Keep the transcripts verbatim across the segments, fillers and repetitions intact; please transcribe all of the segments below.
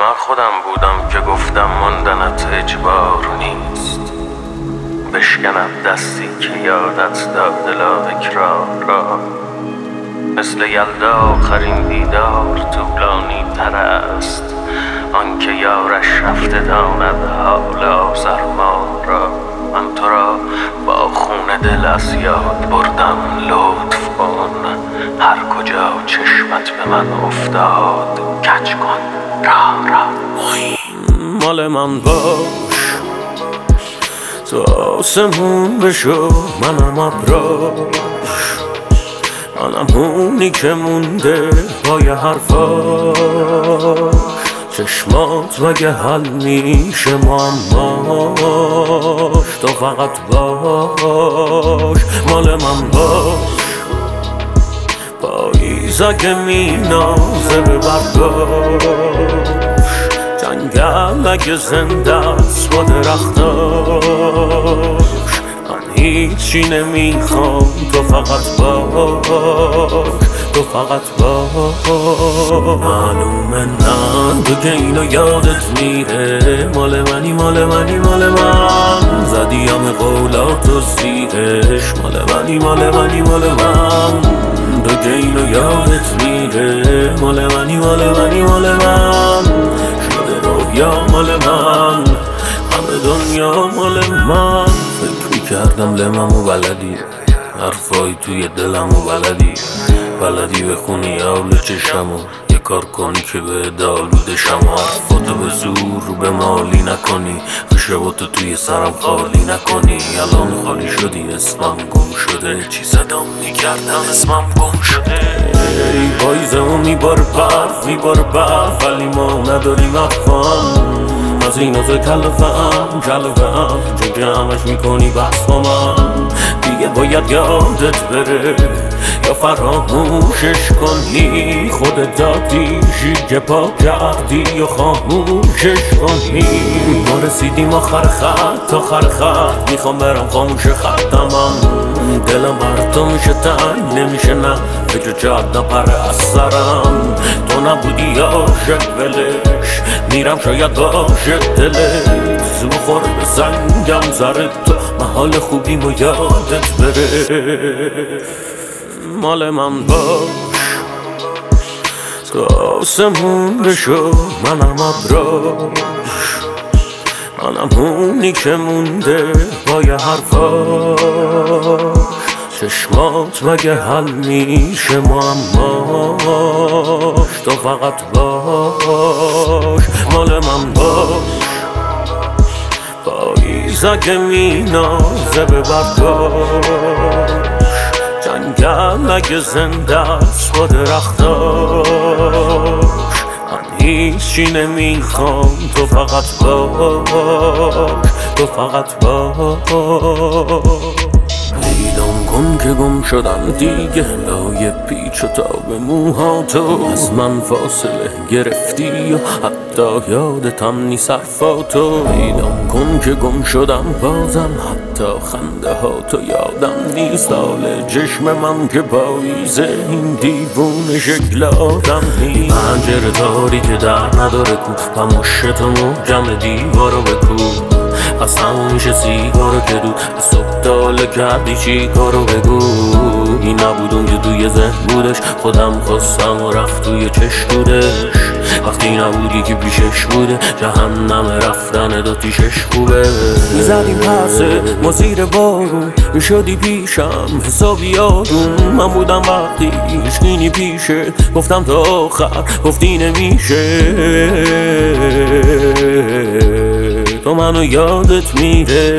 من خودم بودم که گفتم ماندنت اجبار نیست، بشکنم دستی که یادت داد لا اکرار را. مثل یلدا آخرین دیدار طولانی تر است، آنکه یارش رفته داند حال آزرمان را. من تو را با خون دل از یاد بردم، لطف کن هر کجا چشمت به من افتاد کج کن راه را. مال من باش تو آسمون بشو، منم ابراش، منم اونی که مونده پای حرفاش. چشمات مگه حل میشه معماش، تو فقط باش. مال من باش پاییز اگه مینازه به برداش، جنگل اگه زنده است با درختاش. من هیچی نمیخوام، تو فقط باش، تو فقط باش. معلومه نه تو که اینو یادت میره، مال منی مال منی مال من. زدی همه قولاتو زیرش، مال منی مال منی مال من. تو که اینو یادت میره، مال منی مال منی مال من. شده رویا مال من، همه دنیا مال من. فکر میکردم لممو بلدی، حرفایی توی دلمو بلدی، بلدی بخونی آول چشمو، یه کار کنی که به دالوده شم. حرفاتو به زور به مالی نکنی، خشباتو توی سرم خالی نکنی. الان خالی شدی، اسمم گم شده، چی صدام میکردم اسمم گم شده. ای پاییزمو میبار برف میبار برف، ولی ما نداریم افهم از این از کلفم کلفم. چه همش میکنی بحث با من، دیگه باید یادت بره یا فراموشش کنی. خودت دادیشی که پا کردی و خاموشش کنی. ما رسیدیم آخر خط آخر خط، میخوام برم خاموش خطمم. دلم بر تو میشه تنگ نمیشه، نه فکر جاد نپره از سرم. تو نبودی عاشق ولش، میرم شاید باشه دلت. زو خورده به سنگم زرد تو، محال خوبیم و یادت بره. مال من باش تو آسمون بشو، منم ابراش، منم اونی که مونده پای حرفاش. چشمات مگه حل میشه معماش، تو فقط باش. مال من باش پاییز اگه مینازه به برداش، جنگل اگه زنده است با درختاش. من هیچی نمیخوام، تو فقط باش، تو فقط باش. پیدام کن که گم شدم دیگه، لای پیچ و تاب موهاتو از من فاصله گرفتی و حتی یادتم نیست حرفاتو. پیدام کن که گم شدم بازم، حتی خنده هاتو یادم نیست. حال چشم من که پاییزه، این دیوونه شکل آدم نیست. پنجره داری که در نداره کو، پموشتو محکم دیوارو بکو. از همون میشه سیگارو که دو صبح داله کردی چی کارو بگو. این نبود اون که توی ذهن بودش، خودم خواستم و رفت توی چشمودش. وقتی نبودی که پیشش بوده، جهنم رفتن داتیشش خوبه. میزدیم پرسه ما زیر بارون، میشدی پیشم حسابی آروم. من بودم وقتی هیچکی پیشه، گفتم تا آخر گفتی نمیشه. تو منو یادت میره،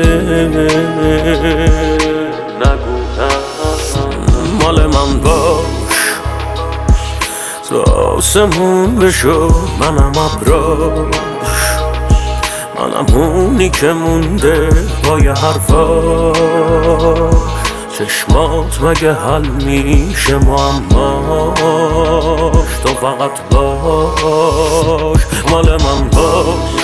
نگو مال من باش تو آسمون بشو، منم ابراش، منم اونی که مونده پای حرفاش. چشمات مگه حل میشه معماش، تو فقط باش. مال من باش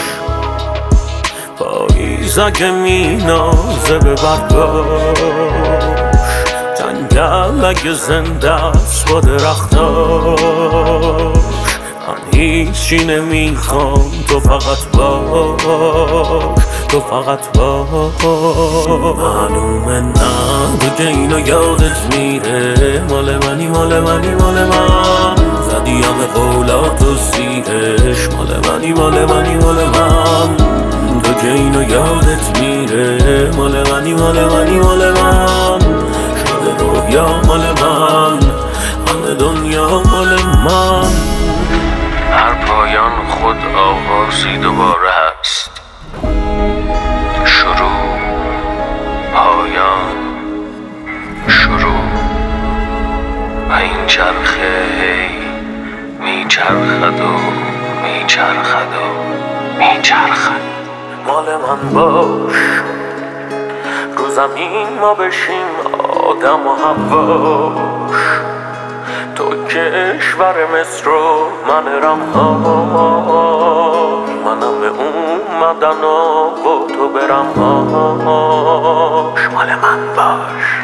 پاییز اگه مینازه به برداش، جنگل اگه زنده است با درختاش. من هیچی نمیخوام، تو فقط باش، تو فقط باش. معلومه نه دیگه اینو یادت میره، مال منی مال منی مال من، زدی همه قولات و سیرش، مال منی مال منی مال من، دیگه اینو یادت میره، مال منی مال منی مال من، شده رویا مال من، همه دنیا مال من. هر پایان خود آغازی دوباره هست، شروع پایان شروع، و این چرخه هی میچرخد و میچرخد و میچرخد. مال من باش، رو زمین ما بشیم آدم و حواش، تو کشور مصر و من رمهاش، منم به اومدن و تو برمهاش. مال من باش.